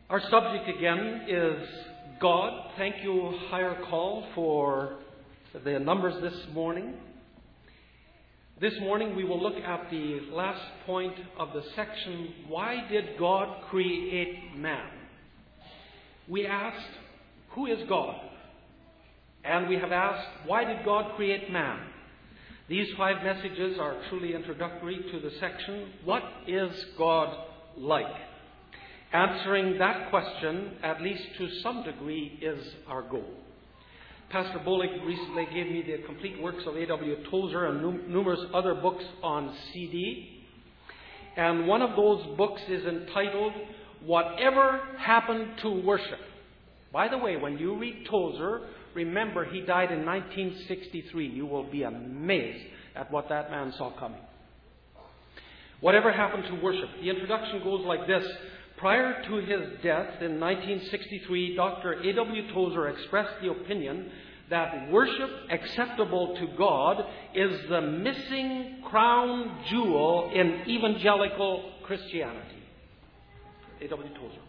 Our subject again is God. Thank you, Higher Call, for the numbers this morning. This morning we will look at the last point of the section, why did God create man? We asked, who is God? And we have asked, why did God create man? These 5 messages are truly introductory to the section, what is God like? Answering that question, at least to some degree, is our goal. Pastor Bullock recently gave me the complete works of A.W. Tozer and numerous other books on CD. And one of those books is entitled, Whatever Happened to Worship? By the way, when you read Tozer, remember he died in 1963. You will be amazed at what that man saw coming. Whatever happened to worship? The introduction goes like this. Prior to his death in 1963, Dr. A.W. Tozer expressed the opinion that worship acceptable to God is the missing crown jewel in evangelical Christianity. A.W. Tozer.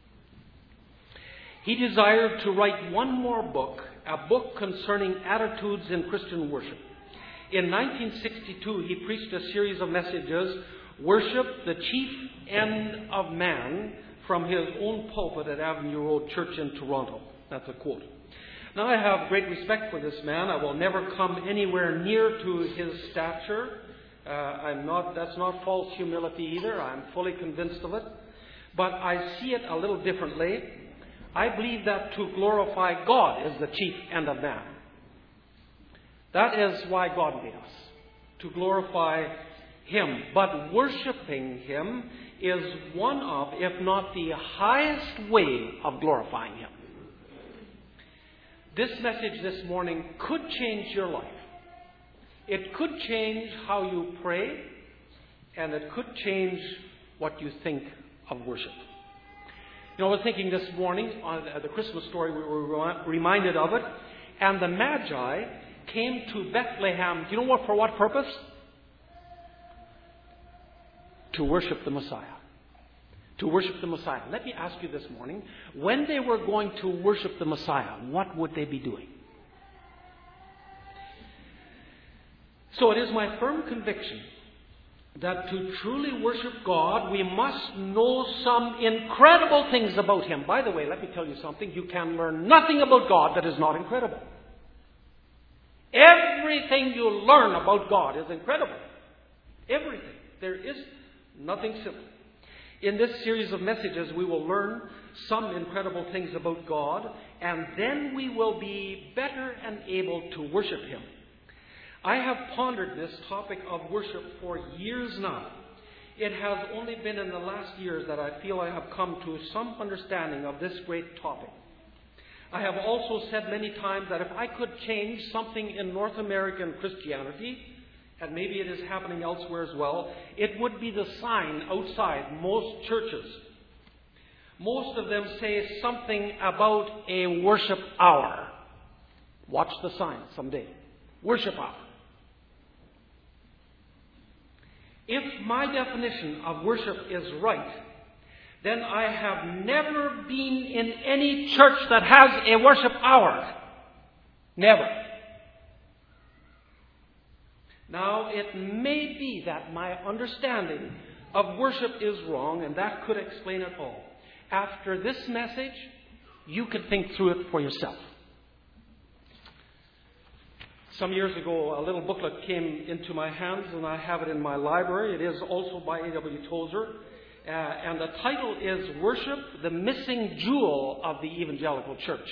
He desired to write one more book, a book concerning attitudes in Christian worship. In 1962, he preached a series of messages, Worship, the Chief End of Man, from his own pulpit at Avenue Road Church in Toronto. That's a quote. Now, I have great respect for this man. I will never come anywhere near to his stature. That's not false humility either. I'm fully convinced of it. But I see it a little differently. I believe that to glorify God is the chief end of man. That is why God made us, to glorify Him. But worshiping Him is one of, if not the highest way of glorifying Him. This message this morning could change your life. It could change how you pray, and it could change what you think of worship. You know, I was thinking this morning on the Christmas story, we were reminded of it, and the Magi came to Bethlehem. Do you know for what purpose? To worship the Messiah. To worship the Messiah. Let me ask you this morning, when they were going to worship the Messiah, what would they be doing? So it is my firm conviction that to truly worship God, we must know some incredible things about Him. By the way, let me tell you something. You can learn nothing about God that is not incredible. Everything you learn about God is incredible. Everything. There is nothing simple. In this series of messages, we will learn some incredible things about God, and then we will be better and able to worship Him. I have pondered this topic of worship for years now. It has only been in the last years that I feel I have come to some understanding of this great topic. I have also said many times that if I could change something in North American Christianity, and maybe it is happening elsewhere as well, it would be the sign outside most churches. Most of them say something about a worship hour. Watch the sign someday. Worship hour. If my definition of worship is right, then I have never been in any church that has a worship hour. Never. Now, it may be that my understanding of worship is wrong, and that could explain it all. After this message, you can think through it for yourself. Some years ago, a little booklet came into my hands, and I have it in my library. It is also by A.W. Tozer. And the title is Worship, the Missing Jewel of the Evangelical Church.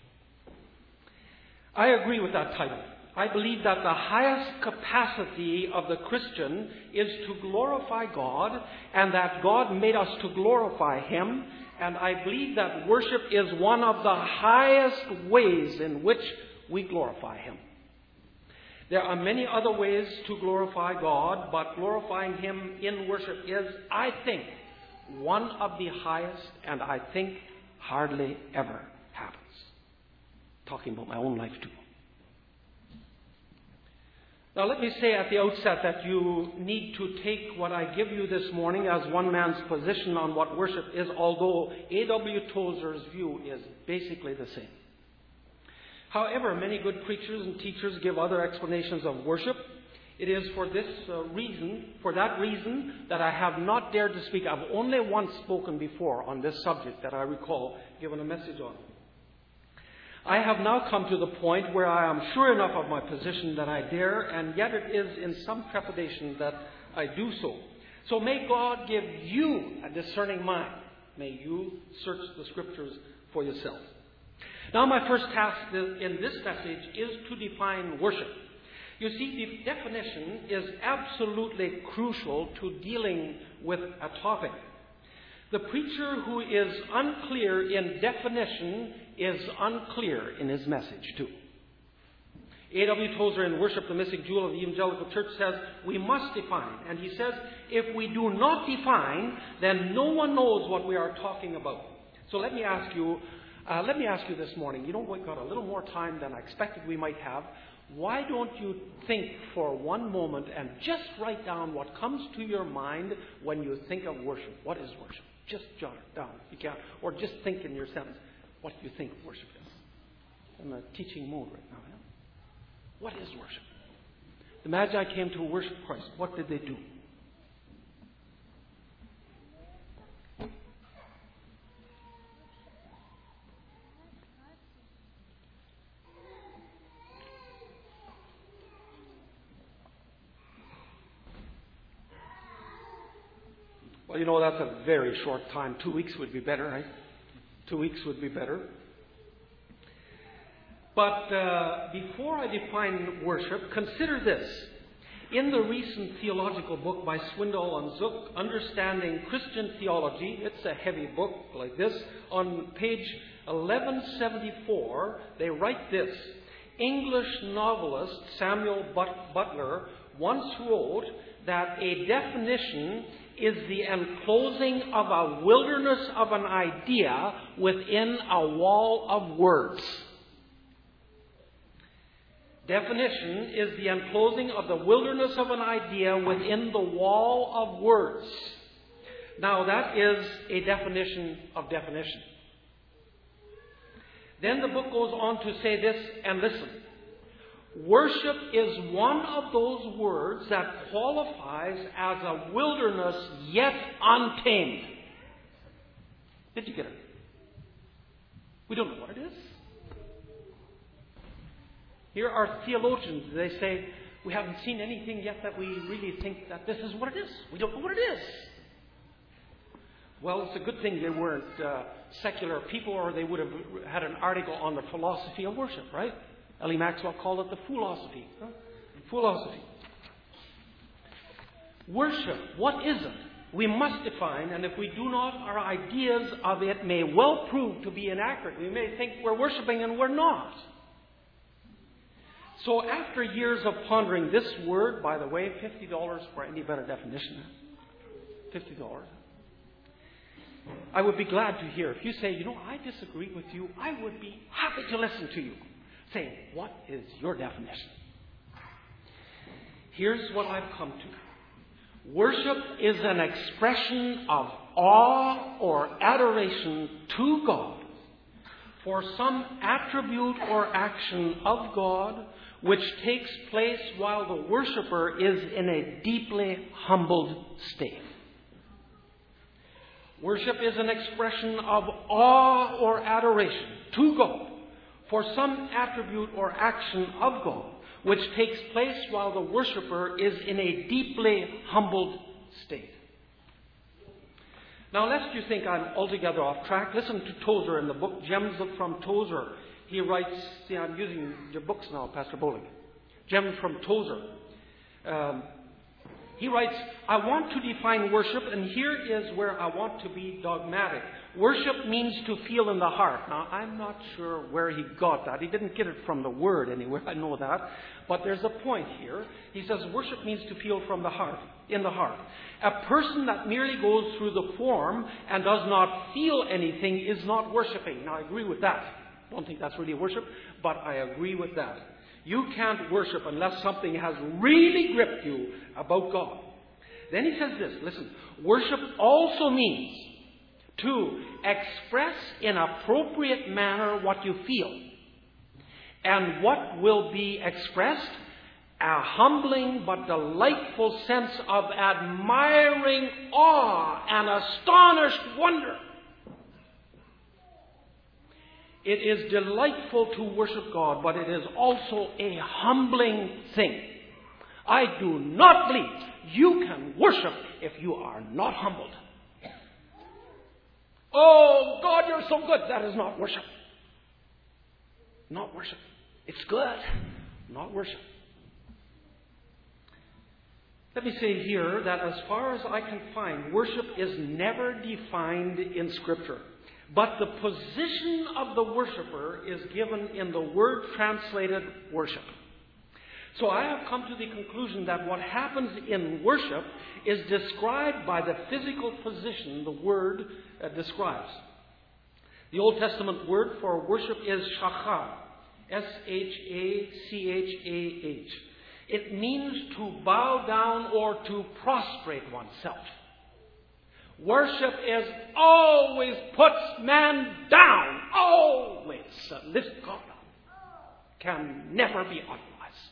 I agree with that title. I believe that the highest capacity of the Christian is to glorify God, and that God made us to glorify Him. And I believe that worship is one of the highest ways in which we glorify Him. There are many other ways to glorify God, but glorifying Him in worship is, I think, one of the highest, and I think hardly ever happens. Talking about my own life too. Now let me say at the outset that you need to take what I give you this morning as one man's position on what worship is, although A.W. Tozer's view is basically the same. However, many good preachers and teachers give other explanations of worship. It is for that reason, that I have not dared to speak. I've only once spoken before on this subject that I recall giving a message on. I have now come to the point where I am sure enough of my position that I dare, and yet it is in some trepidation that I do so. So may God give you a discerning mind. May you search the Scriptures for yourself. Now my first task in this message is to define worship. You see, the definition is absolutely crucial to dealing with a topic. The preacher who is unclear in definition is unclear in his message too. A.W. Tozer in Worship, the Missing Jewel of the Evangelical Church says we must define. And he says if we do not define, then no one knows what we are talking about. So let me ask you this morning. You know, we've got a little more time than I expected we might have. Why don't you think for one moment and just write down what comes to your mind when you think of worship? What is worship? Just jot it down if you can. Or just think in your sentence, what do you think worship is? I'm in a teaching mode right now. Yeah? What is worship? The Magi came to worship Christ. What did they do? Well, you know, that's a very short time. 2 weeks would be better, right? 2 weeks would be better. But before I define worship, consider this. In the recent theological book by Swindoll and Zook, Understanding Christian Theology, it's a heavy book like this, on page 1174, they write this. English novelist Samuel Butler once wrote that a definition is the enclosing of a wilderness of an idea within a wall of words. Definition is the enclosing of the wilderness of an idea within the wall of words. Now that is a definition of definition. Then the book goes on to say this, and listen. Worship is one of those words that qualifies as a wilderness yet untamed. Did you get it? We don't know what it is. Here are theologians. They say, we haven't seen anything yet that we really think that this is what it is. We don't know what it is. Well, it's a good thing they weren't secular people, or they would have had an article on the philosophy of worship, right? L.E. Maxwell called it the philosophy. Philosophy. Worship, what is it? We must define, and if we do not, our ideas of it may well prove to be inaccurate. We may think we're worshiping and we're not. So after years of pondering this word, by the way, $50 for any better definition. $50. I would be glad to hear. If you say, you know, I disagree with you, I would be happy to listen to you. Say, what is your definition? Here's what I've come to. Worship is an expression of awe or adoration to God for some attribute or action of God which takes place while the worshiper is in a deeply humbled state. Worship is an expression of awe or adoration to God for some attribute or action of God which takes place while the worshiper is in a deeply humbled state. Now, lest you think I'm altogether off track, listen to Tozer in the book Gems from Tozer. He writes, see, I'm using your books now, Pastor Bowling. Gems from Tozer. He writes, I want to define worship, and here is where I want to be dogmatic. Worship means to feel in the heart. Now, I'm not sure where he got that. He didn't get it from the word anywhere, I know that. But there's a point here. He says worship means to feel from the heart, in the heart. A person that merely goes through the form and does not feel anything is not worshiping. Now, I agree with that. I don't think that's really worship, but I agree with that. You can't worship unless something has really gripped you about God. Then he says this, listen, worship also means to express in appropriate manner what you feel. And what will be expressed? A humbling but delightful sense of admiring awe and astonished wonder. It is delightful to worship God, but it is also a humbling thing. I do not believe you can worship if you are not humbled. Oh, God, you're so good. That is not worship. Not worship. It's good. Not worship. Let me say here that as far as I can find, worship is never defined in Scripture. But the position of the worshiper is given in the word translated worship. So I have come to the conclusion that what happens in worship is described by the physical position the word describes. The Old Testament word for worship is shachah. S-H-A-C-H-A-H. It means to bow down or to prostrate oneself. Worship is always puts man down. Always lift God up. Can never be otherwise.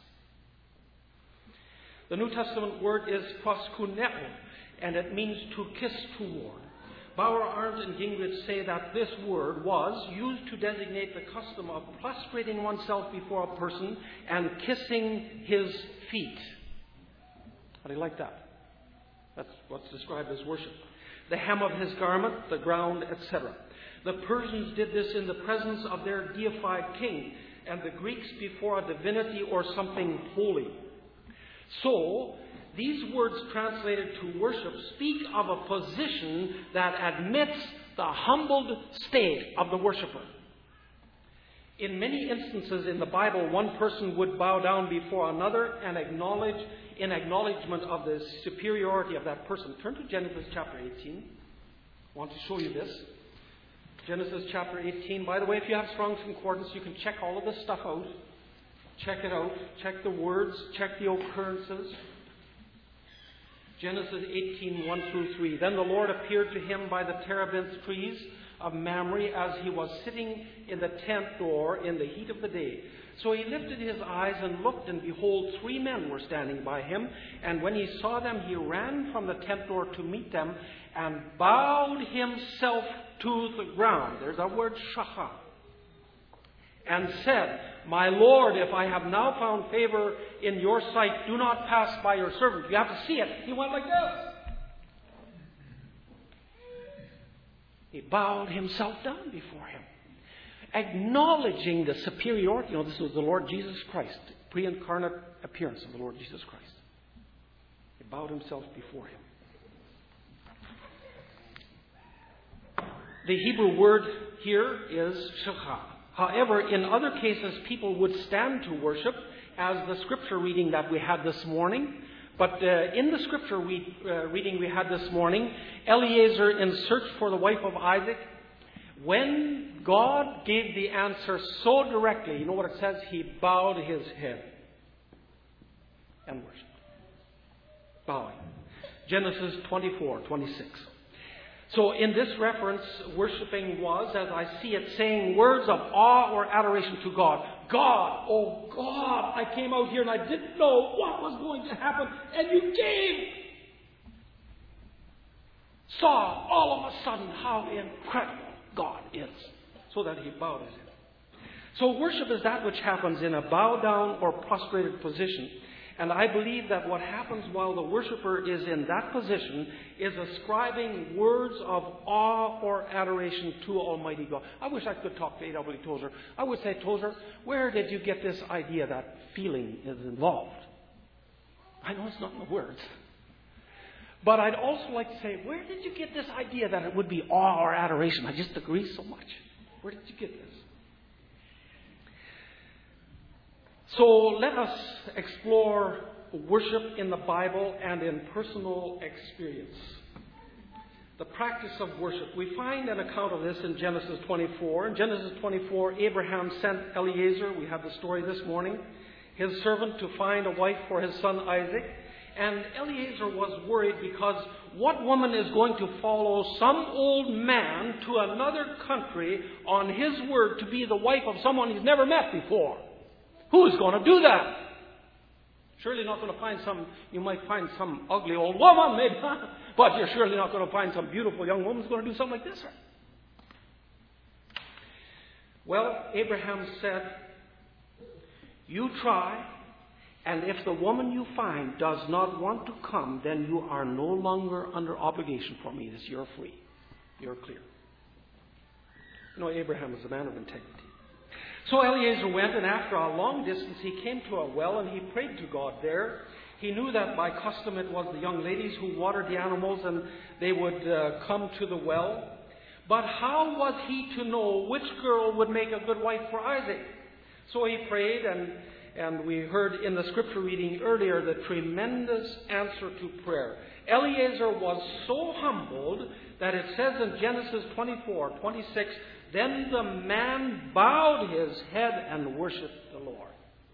The New Testament word is proskuneo, and it means to kiss toward. Bauer, Arndt, and Gingrich say that this word was used to designate the custom of prostrating oneself before a person and kissing his feet. How do you like that? That's what's described as worship. The hem of his garment, the ground, etc. The Persians did this in the presence of their deified king, and the Greeks before a divinity or something holy. So, these words translated to worship speak of a position that admits the humbled state of the worshiper. In many instances in the Bible, one person would bow down before another and acknowledge in acknowledgement of the superiority of that person. Turn to Genesis chapter 18. I want to show you this. Genesis chapter 18. By the way, if you have Strong's Concordance, you can check all of this stuff out. Check it out. Check the words. Check the occurrences. Genesis 18, 1 through 3. Then the Lord appeared to him by the terebinth trees of Mamre as he was sitting in the tent door in the heat of the day. So he lifted his eyes and looked, and behold, 3 men were standing by him. And when he saw them, he ran from the tent door to meet them and bowed himself to the ground. There's that word shachah. And said, My Lord, if I have now found favor in your sight, do not pass by your servant. You have to see it. He went like this. He bowed himself down before him, acknowledging the superiority. This was the Lord Jesus Christ, pre-incarnate appearance of the Lord Jesus Christ. He bowed himself before him. The Hebrew word here is shachah. However, in other cases, people would stand to worship, as the scripture reading that we had this morning. But in the scripture reading we had this morning, Eliezer, in search for the wife of Isaac, when God gave the answer so directly, you know what it says? He bowed his head and worshipped. Bowing. Genesis 24:26. So in this reference, worshiping was, as I see it, saying words of awe or adoration to God. God, oh God, I came out here and I didn't know what was going to happen, and you saw all of a sudden how incredible God is, so that he bowed his head. So worship is that which happens in a bow down or prostrated position. And I believe that what happens while the worshiper is in that position is ascribing words of awe or adoration to Almighty God. I wish I could talk to A.W. Tozer. I would say, Tozer, where did you get this idea that feeling is involved? I know it's not in the words. But I'd also like to say, where did you get this idea that it would be awe or adoration? I just agree so much. Where did you get this? So let us explore worship in the Bible and in personal experience. The practice of worship. We find an account of this in Genesis 24. In Genesis 24, Abraham sent Eliezer. We have the story this morning. his servant to find a wife for his son Isaac. And Eliezer was worried because what woman is going to follow some old man to another country on his word to be the wife of someone he's never met before? Who's going to do that? Surely not going to find you might find some ugly old woman, maybe, but you're surely not going to find some beautiful young woman who's going to do something like this. Well, Abraham said, you try, and if the woman you find does not want to come, then you are no longer under obligation for me. You're free. You're clear. You know, Abraham is a man of integrity. So Eliezer went, and after a long distance he came to a well, and he prayed to God there. He knew that by custom it was the young ladies who watered the animals, and they would come to the well. But how was he to know which girl would make a good wife for Isaac? So he prayed, and we heard in the scripture reading earlier the tremendous answer to prayer. Eliezer was so humbled that it says in Genesis 24:26, then the man bowed his head and worshipped the Lord.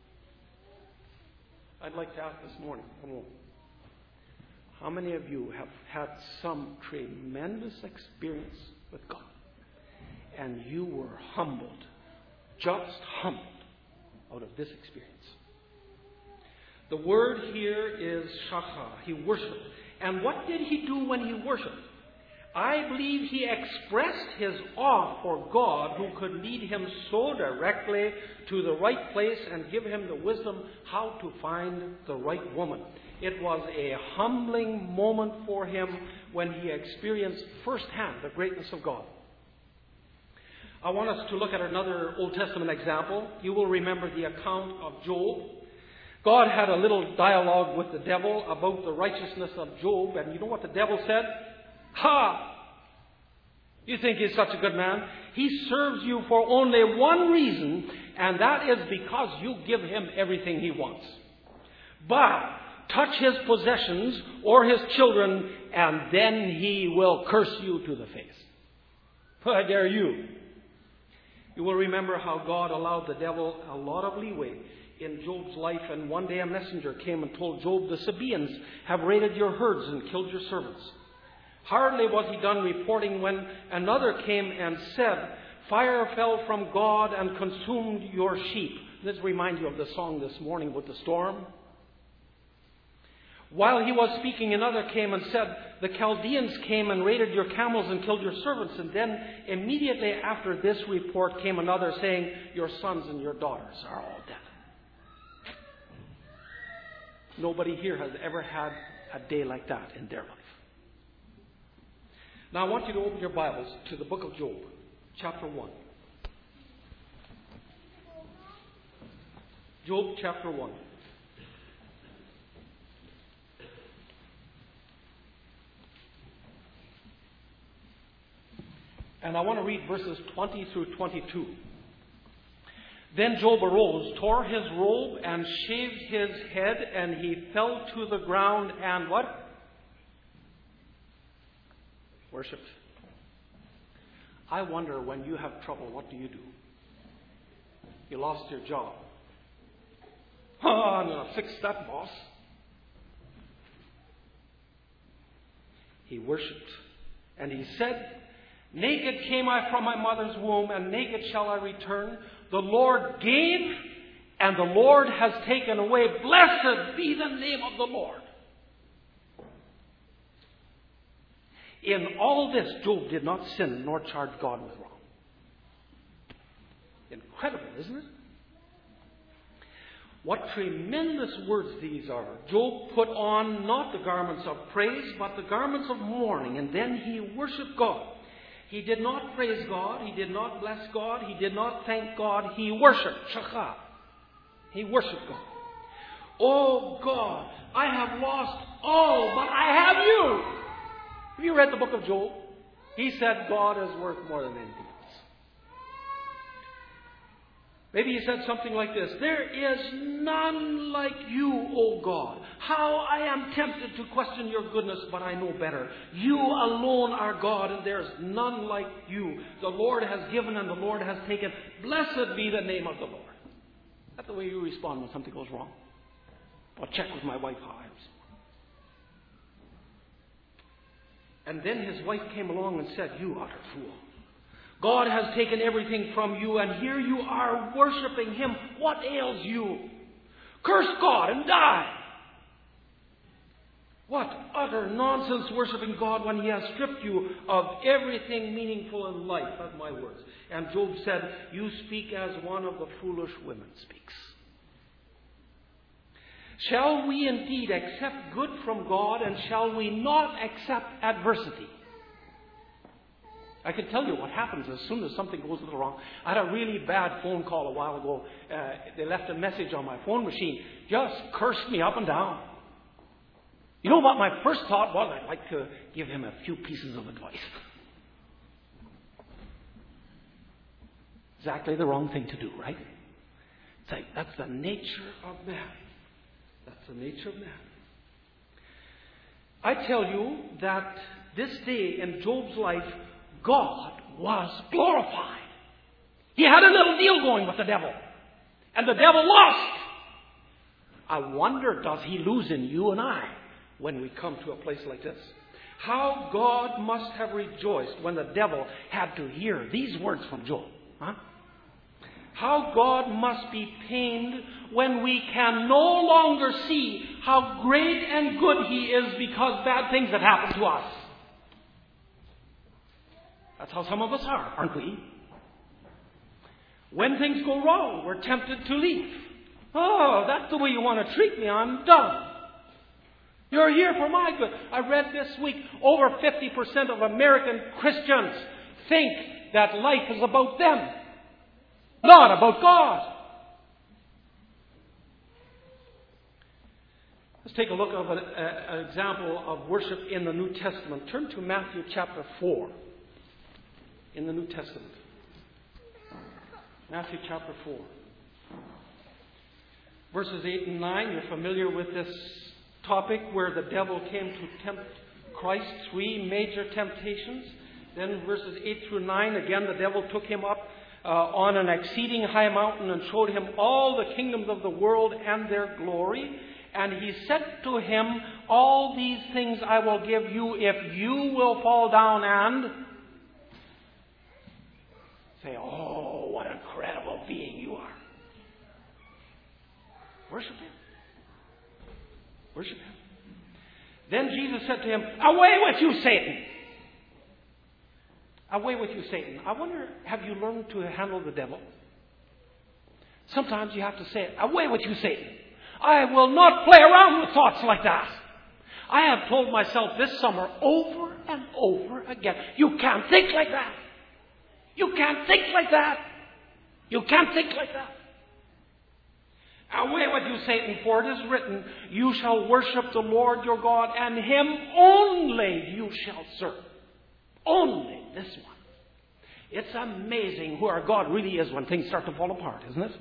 I'd like to ask this morning, how many of you have had some tremendous experience with God and you were humbled, just humbled out of this experience? The word here is shachar. He worshipped. And what did he do when he worshipped? I believe he expressed his awe for God, who could lead him so directly to the right place and give him the wisdom how to find the right woman. It was a humbling moment for him when he experienced firsthand the greatness of God. I want us to look at another Old Testament example. You will remember the account of Job. God had a little dialogue with the devil about the righteousness of Job, and you know what the devil said? Ha! You think he's such a good man? He serves you for only one reason, and that is because you give him everything he wants. But touch his possessions or his children, and then he will curse you to the face. I dare you. You will remember how God allowed the devil a lot of leeway in Job's life, and one day a messenger came and told Job, the Sabaeans have raided your herds and killed your servants. Hardly was he done reporting when another came and said, fire fell from God and consumed your sheep. This reminds you of the song this morning with the storm. While he was speaking, another came and said, the Chaldeans came and raided your camels and killed your servants. And then immediately after this report came another saying, your sons and your daughters are all dead. Nobody here has ever had a day like that in their life. Now I want you to open your Bibles to the book of Job, chapter 1. Job chapter 1. And I want to read verses 20 through 22. Then Job arose, tore his robe, and shaved his head, and he fell to the ground and what? Worshipped. I wonder, when you have trouble, what do? You lost your job. Oh, I'm going to fix that, boss. He worshipped. And he said, naked came I from my mother's womb, and naked shall I return. The Lord gave, and the Lord has taken away. Blessed be the name of the Lord. In all this, Job did not sin nor charge God with wrong. Incredible, isn't it? What tremendous words these are. Job put on not the garments of praise, but the garments of mourning, and then he worshipped God. He did not praise God. He did not bless God. He did not thank God. He worshipped. Shachar. He worshipped God. Oh God, I have lost all, but I have you. Have you read the book of Job? He said God is worth more than anything else. Maybe he said something like this: there is none like you, O God. How I am tempted to question your goodness, but I know better. You alone are God, and there is none like you. The Lord has given and the Lord has taken. Blessed be the name of the Lord. That's the way you respond when something goes wrong. I'll check with my wife how I respond. And then his wife came along and said, "You utter fool. God has taken everything from you, and here you are worshiping Him. What ails you? Curse God and die." What utter nonsense worshiping God when He has stripped you of everything meaningful in life. That's my words. And Job said, "You speak as one of the foolish women speaks." Shall we indeed accept good from God, and shall we not accept adversity? I can tell you what happens as soon as something goes a little wrong. I had a really bad phone call a while ago. They left a message on my phone machine. Just cursed me up and down. You know what my first thought was? I'd like to give him a few pieces of advice. Exactly the wrong thing to do, right? It's like, that's the nature of man. That's the nature of man. I tell you that this day in Job's life, God was glorified. He had a little deal going with the devil. And the devil lost. I wonder, does he lose in you and I when we come to a place like this? How God must have rejoiced when the devil had to hear these words from Job. Huh? How God must be pained when we can no longer see how great and good He is because bad things have happened to us. That's how some of us are, aren't we? When things go wrong, we're tempted to leave. Oh, that's the way you want to treat me. I'm done. You're here for my good. I read this week over 50% of American Christians think that life is about them, not about God. Let's take a look at an example of worship in the New Testament. Turn to Matthew chapter 4 in the New Testament. Matthew chapter 4. Verses 8 and 9, you're familiar with this topic where the devil came to tempt Christ. 3 major temptations. Then verses 8 through 9, again the devil took him up on an exceeding high mountain and showed him all the kingdoms of the world and their glory. And he said to him, "All these things I will give you if you will fall down and say, 'Oh, what an incredible being you are.'" Worship Him. Worship Him. Then Jesus said to him, "Away with you, Satan." Away with you, Satan. I wonder, have you learned to handle the devil? Sometimes you have to say, "Away with you, Satan. I will not play around with thoughts like that." I have told myself this summer over and over again, you can't think like that. You can't think like that. You can't think like that. Away with you, Satan, for it is written, "You shall worship the Lord your God, and Him only you shall serve." Only this one. It's amazing who our God really is when things start to fall apart, isn't it?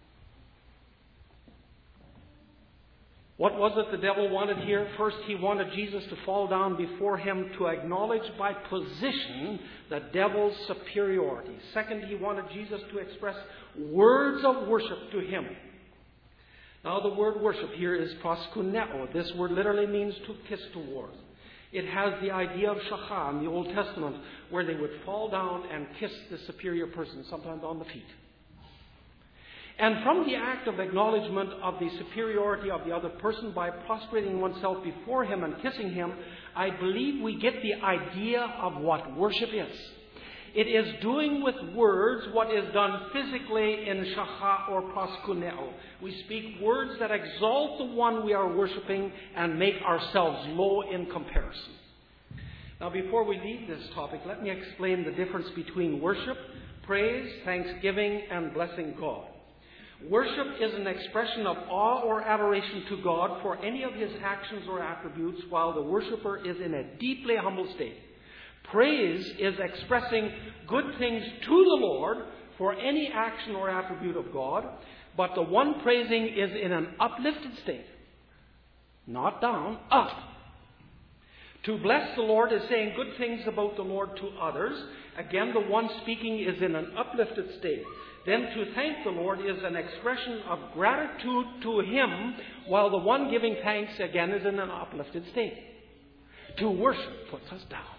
What was it the devil wanted here? First, he wanted Jesus to fall down before him to acknowledge by position the devil's superiority. Second, he wanted Jesus to express words of worship to him. Now, the word worship here is proskuneo. This word literally means to kiss towards. It has the idea of shachah in the Old Testament, where they would fall down and kiss the superior person, sometimes on the feet. And from the act of acknowledgement of the superiority of the other person by prostrating oneself before him and kissing him, I believe we get the idea of what worship is. It is doing with words what is done physically in shachah or proskuneo. We speak words that exalt the one we are worshiping and make ourselves low in comparison. Now, before we leave this topic, let me explain the difference between worship, praise, thanksgiving, and blessing God. Worship is an expression of awe or adoration to God for any of His actions or attributes, while the worshiper is in a deeply humble state. Praise is expressing good things to the Lord for any action or attribute of God, but the one praising is in an uplifted state. Not down, up. To bless the Lord is saying good things about the Lord to others. Again, the one speaking is in an uplifted state. Then to thank the Lord is an expression of gratitude to Him, while the one giving thanks, again, is in an uplifted state. To worship puts us down.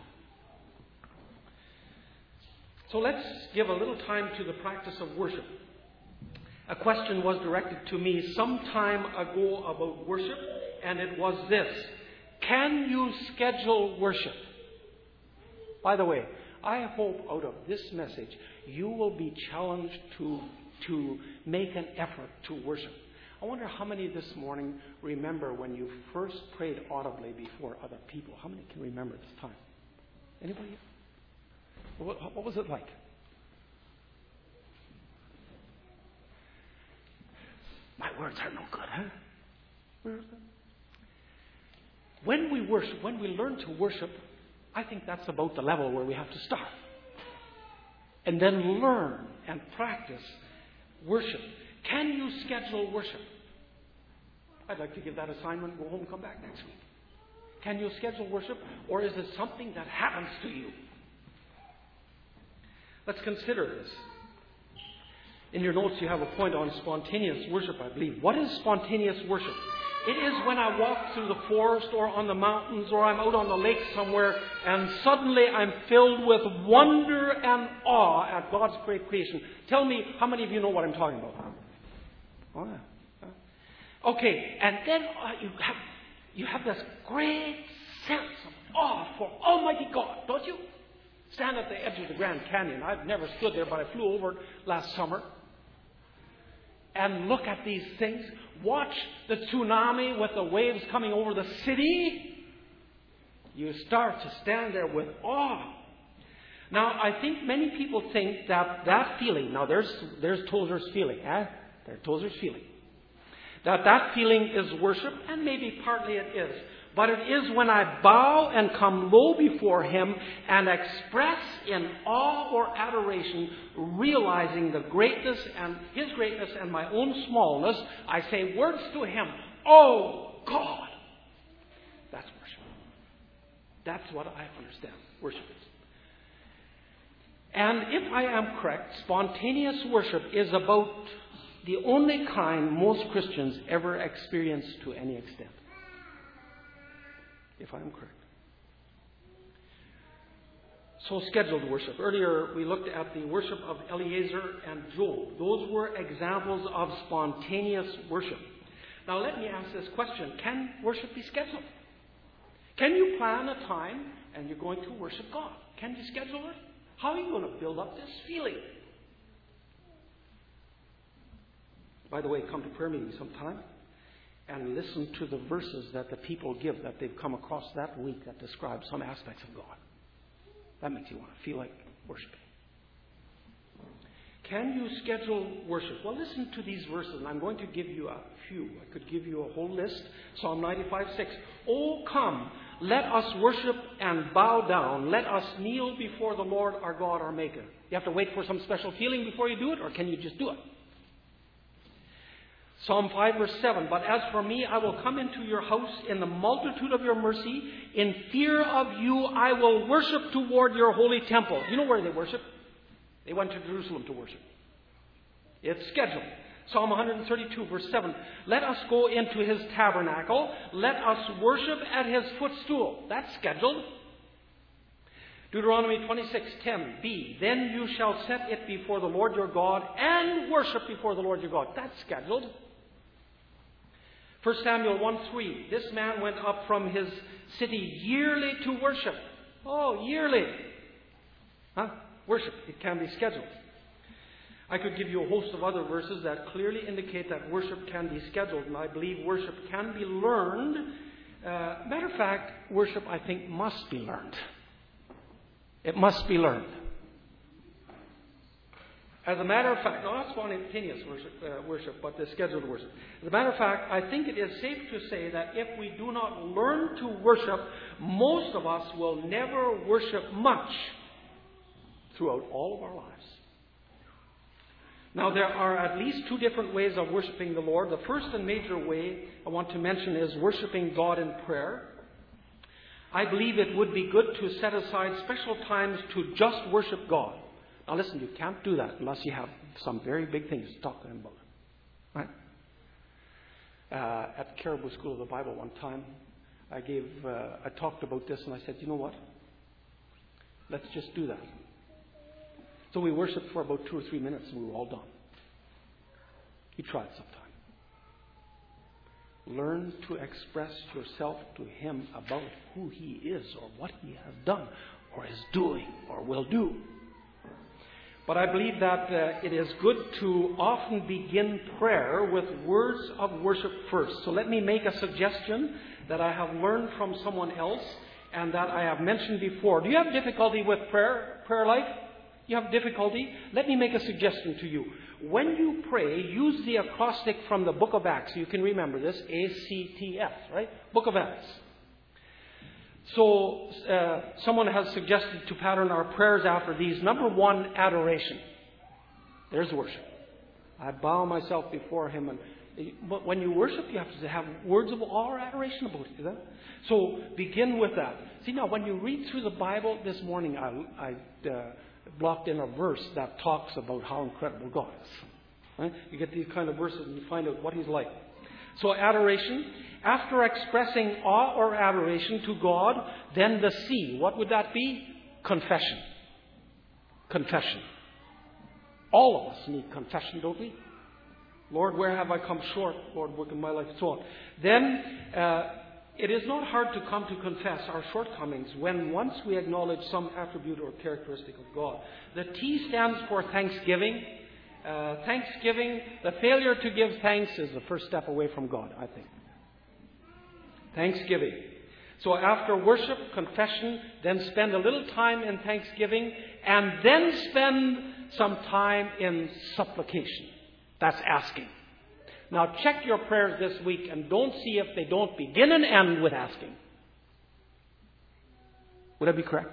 So let's give a little time to the practice of worship. A question was directed to me some time ago about worship, and it was this: can you schedule worship? By the way, I hope out of this message you will be challenged to make an effort to worship. I wonder how many this morning remember when you first prayed audibly before other people. How many can remember this time? Anybody? What was it like? My words are no good, huh? When we worship, when we learn to worship, I think that's about the level where we have to start. And then learn and practice worship. Can you schedule worship? I'd like to give that assignment, go home, come back next week. Can you schedule worship, or is it something that happens to you? Let's consider this. In your notes you have a point on spontaneous worship, I believe. What is spontaneous worship? It is when I walk through the forest or on the mountains or I'm out on the lake somewhere and suddenly I'm filled with wonder and awe at God's great creation. Tell me, how many of you know what I'm talking about? Oh, yeah. Okay, and then you have this great sense of awe for Almighty God, don't you? Stand at the edge of the Grand Canyon. I've never stood there, but I flew over it last summer. And look at these things. Watch the tsunami with the waves coming over the city. You start to stand there with awe. Now, I think many people think that feeling, now there's Tozer's feeling, There's Tozer's feeling. That feeling is worship, and maybe partly it is. But it is when I bow and come low before Him and express in awe or adoration, realizing the greatness and His greatness and my own smallness, I say words to Him, "Oh God!" That's worship. That's what I understand worship is. And if I am correct, spontaneous worship is about the only kind most Christians ever experience to any extent. If I'm correct. So scheduled worship. Earlier we looked at the worship of Eliezer and Job. Those were examples of spontaneous worship. Now let me ask this question. Can worship be scheduled? Can you plan a time and you're going to worship God? Can you schedule it? How are you going to build up this feeling? By the way, come to prayer meeting sometime and listen to the verses that the people give that they've come across that week that describe some aspects of God. That makes you want to feel like worshiping. Can you schedule worship? Well, listen to these verses, and I'm going to give you a few. I could give you a whole list. Psalm 95:6. Oh, come, let us worship and bow down. Let us kneel before the Lord our God, our Maker. You have to wait for some special feeling before you do it, or can you just do it? Psalm 5 verse 7, but as for me, I will come into your house in the multitude of your mercy. In fear of you, I will worship toward your holy temple. You know where they worship? They went to Jerusalem to worship. It's scheduled. Psalm 132 verse 7, let us go into his tabernacle. Let us worship at his footstool. That's scheduled. Deuteronomy 26:10b, then you shall set it before the Lord your God and worship before the Lord your God. That's scheduled. 1 Samuel 1:3, this man went up from his city yearly to worship. Oh, yearly. Worship. It can be scheduled. I could give you a host of other verses that clearly indicate that worship can be scheduled, and I believe worship can be learned. Matter of fact, worship, I think, must be learned. It must be learned. As a matter of fact, not spontaneous worship, but the scheduled worship. As a matter of fact, I think it is safe to say that if we do not learn to worship, most of us will never worship much throughout all of our lives. Now, there are at least two different ways of worshiping the Lord. The first and major way I want to mention is worshiping God in prayer. I believe it would be good to set aside special times to just worship God. Now listen, you can't do that unless you have some very big things to talk to Him about. Right? At Caribou School of the Bible one time, I talked about this and I said, you know what? Let's just do that. So we worshiped for about 2 or 3 minutes and we were all done. You try it sometime. Learn to express yourself to Him about who He is or what He has done or is doing or will do. But I believe that it is good to often begin prayer with words of worship first. So let me make a suggestion that I have learned from someone else and that I have mentioned before. Do you have difficulty with prayer life? You have difficulty? Let me make a suggestion to you. When you pray, use the acrostic from the Book of Acts. You can remember this, ACTS, right? Book of Acts. So, someone has suggested to pattern our prayers after these. Number 1, adoration. There's worship. I bow myself before Him. But when you worship, you have to have words of awe or adoration about it. Isn't it? So, begin with that. See, now, when you read through the Bible this morning, I blocked in a verse that talks about how incredible God is. Right? You get these kind of verses and you find out what He's like. So adoration. After expressing awe or adoration to God, then the C. What would that be? Confession. Confession. All of us need confession, don't we? Lord, where have I come short? Lord, work in my life, and so on. Then it is not hard to come to confess our shortcomings when once we acknowledge some attribute or characteristic of God. The T stands for thanksgiving. Thanksgiving, the failure to give thanks is the first step away from God, I think. Thanksgiving. So after worship, confession, then spend a little time in thanksgiving, and then spend some time in supplication. That's asking. Now check your prayers this week and don't see if they don't begin and end with asking. Would that be correct?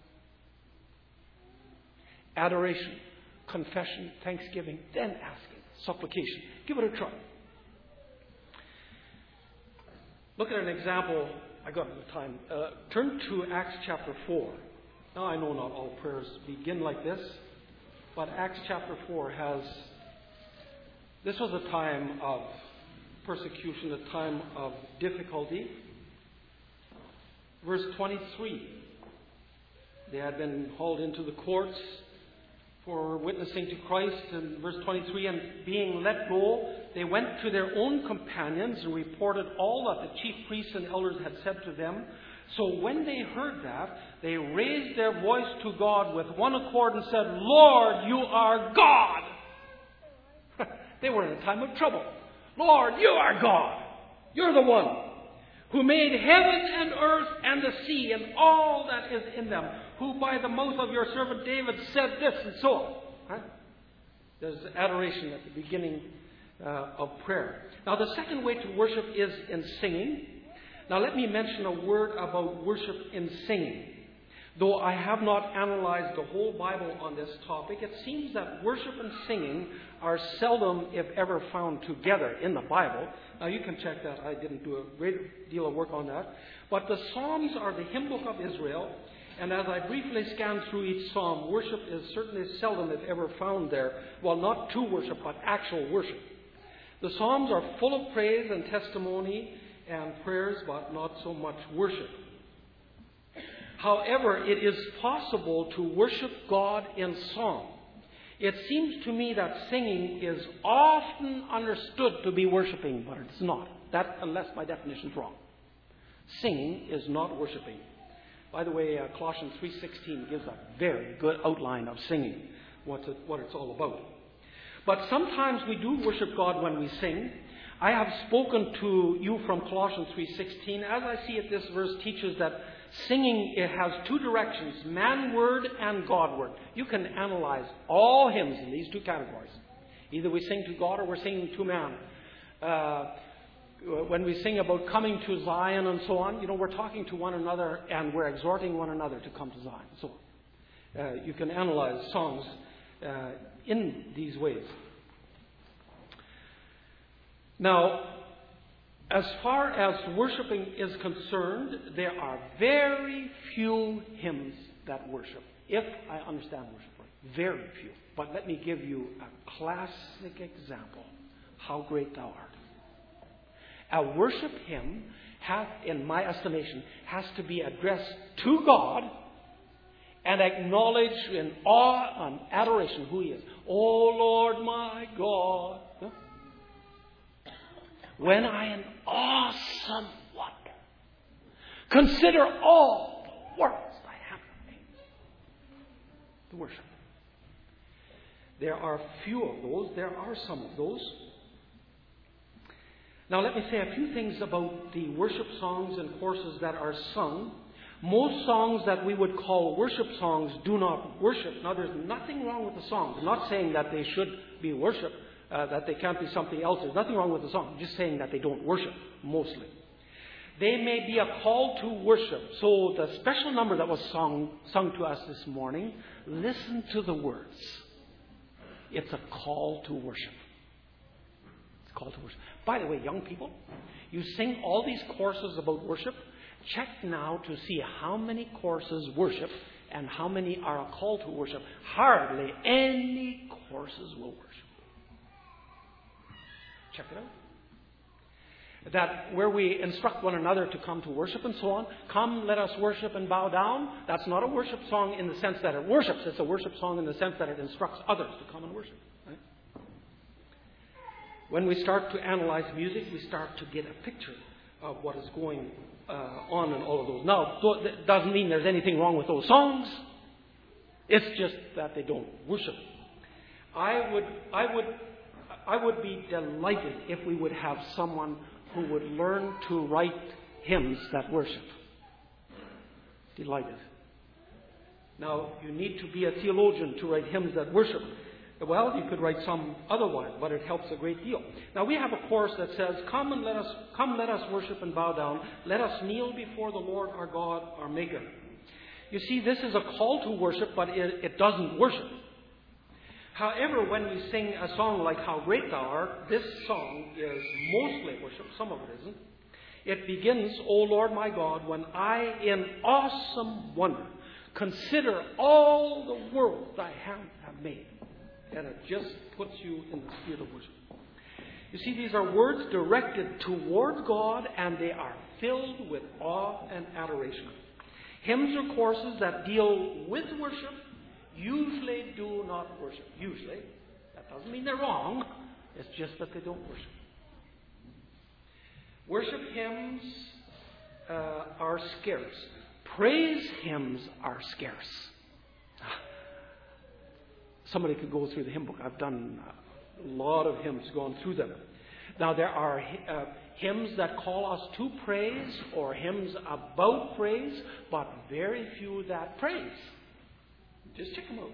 Adoration, confession, thanksgiving, then asking, supplication. Give it a try. Look at an example. I got the time. Turn to Acts chapter 4. Now I know not all prayers begin like this, but Acts chapter 4 has... This was a time of persecution, a time of difficulty. Verse 23. They had been hauled into the courts for witnessing to Christ. In verse 23, and being let go, they went to their own companions and reported all that the chief priests and elders had said to them. So when they heard that, they raised their voice to God with one accord and said, Lord, you are God. They were in a time of trouble. Lord, you are God. You're the one who made heaven and earth and the sea and all that is in them, who by the mouth of your servant David said this and so on. Right? There's adoration at the beginning of prayer. Now the second way to worship is in singing. Now let me mention a word about worship in singing. Though I have not analyzed the whole Bible on this topic, it seems that worship and singing are seldom, if ever, found together in the Bible. Now you can check that. I didn't do a great deal of work on that. But the Psalms are the hymn book of Israel. And as I briefly scan through each psalm, worship is certainly seldom, if ever, found there. Well, not to worship, but actual worship. The Psalms are full of praise and testimony and prayers, but not so much worship. However, it is possible to worship God in song. It seems to me that singing is often understood to be worshiping, but it's not. That, unless my definition is wrong. Singing is not worshiping. By the way, Colossians 3:16 gives a very good outline of singing, what it's all about. But sometimes we do worship God when we sing. I have spoken to you from Colossians 3:16. As I see it, this verse teaches that singing, it has two directions, man-word and God-word. You can analyze all hymns in these two categories. Either we sing to God or we're singing to man. When we sing about coming to Zion and so on, we're talking to one another and we're exhorting one another to come to Zion. So you can analyze songs in these ways. Now, As far as worshiping is concerned, there are very few hymns that worship, if I understand worship right. Very few. But let me give you a classic example. How great thou art. A worship hymn, in my estimation, has to be addressed to God and acknowledge in awe and adoration who He is. O Lord my God. Huh? When I in awesome wonder consider all the works thy hand made. The worship. There are few of those. There are some of those. Now let me say a few things about the worship songs and courses that are sung. Most songs that we would call worship songs do not worship. Now there's nothing wrong with the songs. I'm not saying that they should be worship, that they can't be something else. There's nothing wrong with the song. I'm just saying that they don't worship, mostly. They may be a call to worship. So the special number that was sung to us this morning, listen to the words. It's a call to worship. It's a call to worship. By the way, young people, you sing all these courses about worship. Check now to see how many courses worship and how many are a call to worship. Hardly any courses will worship. Check it out. That where we instruct one another to come to worship and so on. Come, let us worship and bow down. That's not a worship song in the sense that it worships. It's a worship song in the sense that it instructs others to come and worship. Right? When we start to analyze music, we start to get a picture of what is going on in all of those. Now, that doesn't mean there's anything wrong with those songs. It's just that they don't worship. I would be delighted if we would have someone who would learn to write hymns that worship. Delighted. Now, you need to be a theologian to write hymns that worship. Well, you could write some otherwise, but it helps a great deal. Now, we have a chorus that says, Come, let us worship and bow down. Let us kneel before the Lord our God, our Maker. You see, this is a call to worship, but it doesn't worship. However, when we sing a song like How Great Thou Art, this song is mostly worship. Some of it isn't. It begins, O Lord my God, when I in awesome wonder consider all the world thy hand have made. And it just puts you in the spirit of worship. You see, these are words directed toward God, and they are filled with awe and adoration. Hymns or courses that deal with worship usually do not worship. Usually. That doesn't mean they're wrong. It's just that they don't worship. Worship hymns are scarce. Praise hymns are scarce. Somebody could go through the hymn book. I've done a lot of hymns, gone through them. Now, there are hymns that call us to praise or hymns about praise, but very few that praise. Just check them out.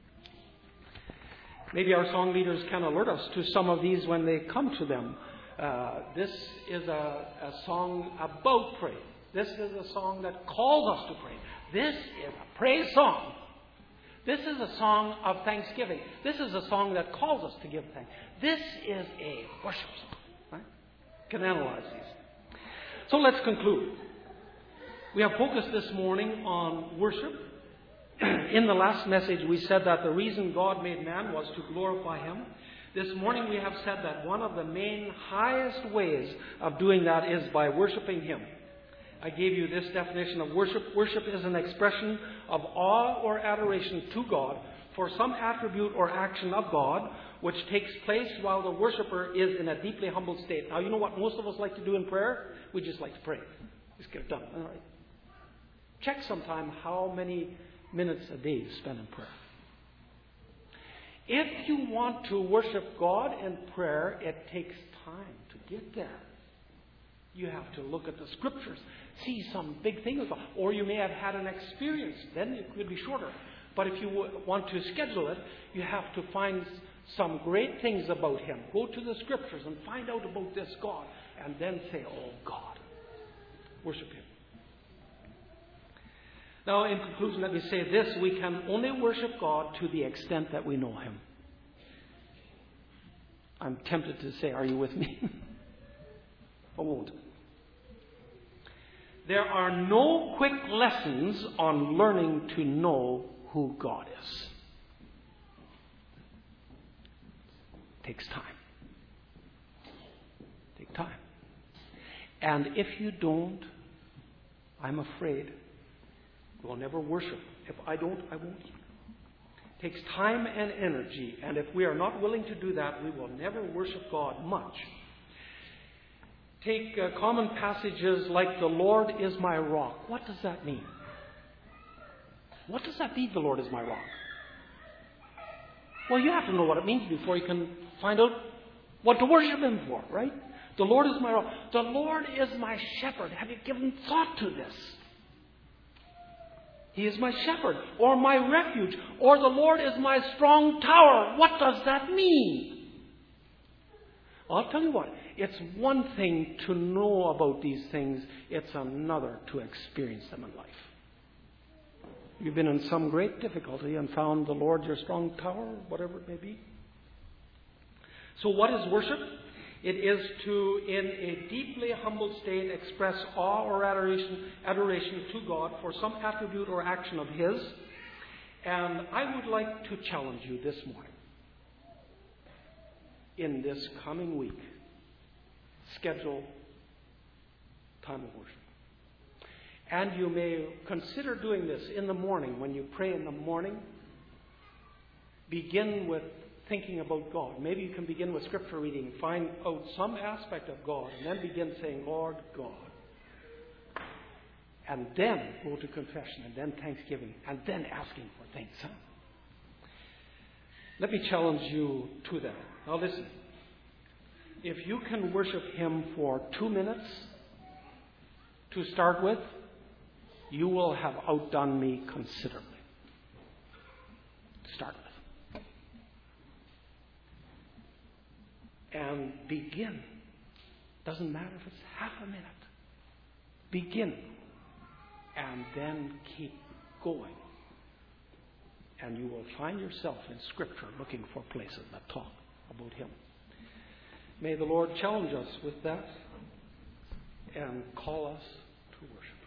Maybe our song leaders can alert us to some of these when they come to them. This is a song about praise. This is a song that calls us to praise. This is a praise song. This is a song of thanksgiving. This is a song that calls us to give thanks. This is a worship song. Right? Can analyze these. So let's conclude. We have focused this morning on worship. In the last message, we said that the reason God made man was to glorify Him. This morning, we have said that one of the main, highest ways of doing that is by worshiping Him. I gave you this definition of worship. Worship is an expression of awe or adoration to God for some attribute or action of God, which takes place while the worshiper is in a deeply humbled state. Now, you know what most of us like to do in prayer? We just like to pray. Just get it done. All right. Check sometime how many minutes a day you spend in prayer. If you want to worship God in prayer, it takes time to get there. You have to look at the Scriptures, see some big things, or you may have had an experience. Then it could be shorter. But if you want to schedule it, you have to find some great things about Him. Go to the Scriptures and find out about this God, and then say, "Oh God," worship Him. Now, in conclusion, let me say this: we can only worship God to the extent that we know Him. I'm tempted to say, "Are you with me?" I won't. There are no quick lessons on learning to know who God is. It takes time. Take time. And if you don't, I'm afraid you will never worship. If I don't, I won't. It takes time and energy, and if we are not willing to do that, we will never worship God much. Take common passages like the Lord is my rock. What does that mean? What does that mean, the Lord is my rock? Well, you have to know what it means before you can find out what to worship Him for, right? The Lord is my rock. The Lord is my shepherd. Have you given thought to this? He is my shepherd, or my refuge, or the Lord is my strong tower. What does that mean? I'll tell you what. It's one thing to know about these things. It's another to experience them in life. You've been in some great difficulty and found the Lord your strong tower, whatever it may be. So what is worship? It is to, in a deeply humble state, express awe or adoration to God for some attribute or action of His. And I would like to challenge you this morning. In this coming week, schedule time of worship. And you may consider doing this in the morning. When you pray in the morning, begin with thinking about God. Maybe you can begin with scripture reading, find out some aspect of God, and then begin saying, Lord God. And then go to confession, and then thanksgiving, and then asking for things. Let me challenge you to that. Now listen. If you can worship Him for 2 minutes to start with, you will have outdone me considerably. Start with. And begin. Doesn't matter if it's half a minute. Begin. And then keep going. And you will find yourself in Scripture looking for places that talk about Him. May the Lord challenge us with that and call us to worship.